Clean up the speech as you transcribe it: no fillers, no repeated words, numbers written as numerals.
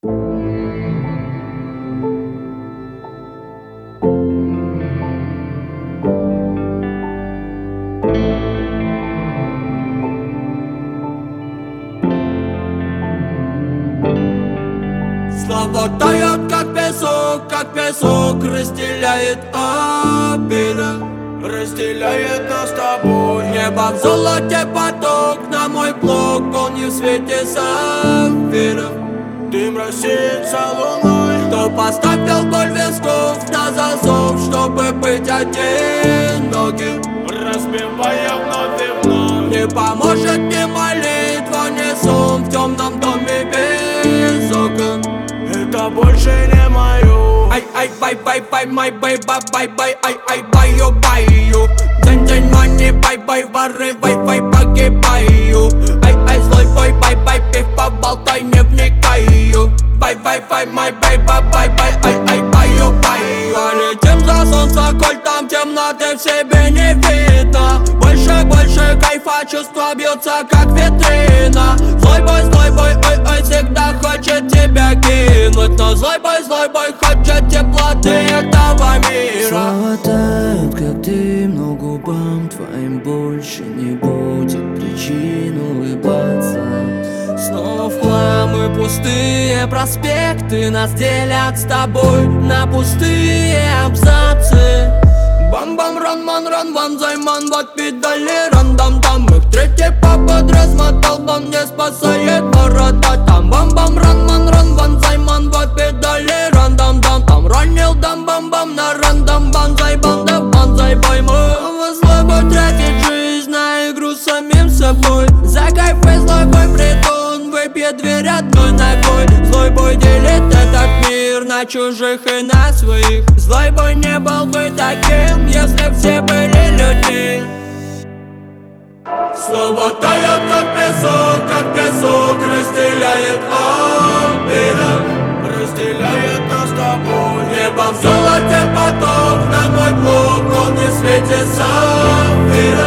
Слова тают, как песок, разделяет обида, разделяет нас с тобой. Небо в золоте поток, на мой блок, он не в свете сапфиров. Дым рассеется луной. Кто поставил боль висков на зазов, чтобы быть одиноким, разбивая вновь и вновь. Не поможет ни молитва, ни сон в темном доме без окон. Это больше не мое. Ай, бай, май бейба, бай, ай, баю. День, мани, бай, воры, вай, погибаю. Ай, злой бой, бай, пив, поболтай, не вникаю. Бай, май бейба, бай, ай, баю. Полетим за солнце, коль там темноты в себе не видно. Больше кайфа, чувства бьются, как витрина. Злой бой, ой, всегда хочет тебя кинуть. Но злой бой, хочет теплоты этого мира. Слова тают, как дым, но губам твоим больше не будет причин улыбаться. Снова в хлам и пустые проспекты нас делят с тобой на пустые абзацы. Бам-бам, ран, ван, займан, вот педали, рандам-дам. Их третий попад размотал, он не спасает борода. Там бам-бам, ран, ван, займан, вот педали, рандам-дам. Там ранил дам-бам-бам на рандам, банзай, банзай, бой. Мы злой бой тратит жизнь на игру с самим собой. За кайфы злой бой притон, выпьет дверь одной ногой. Злой бой делит этот мир на чужих и на своих. Злой бой не был бы таким, если все были людьми. Слова тают, как песок, разделяет обида, разделяет нас с тобой. Небо в золоте поток, на мой блок, он не светит сапфира.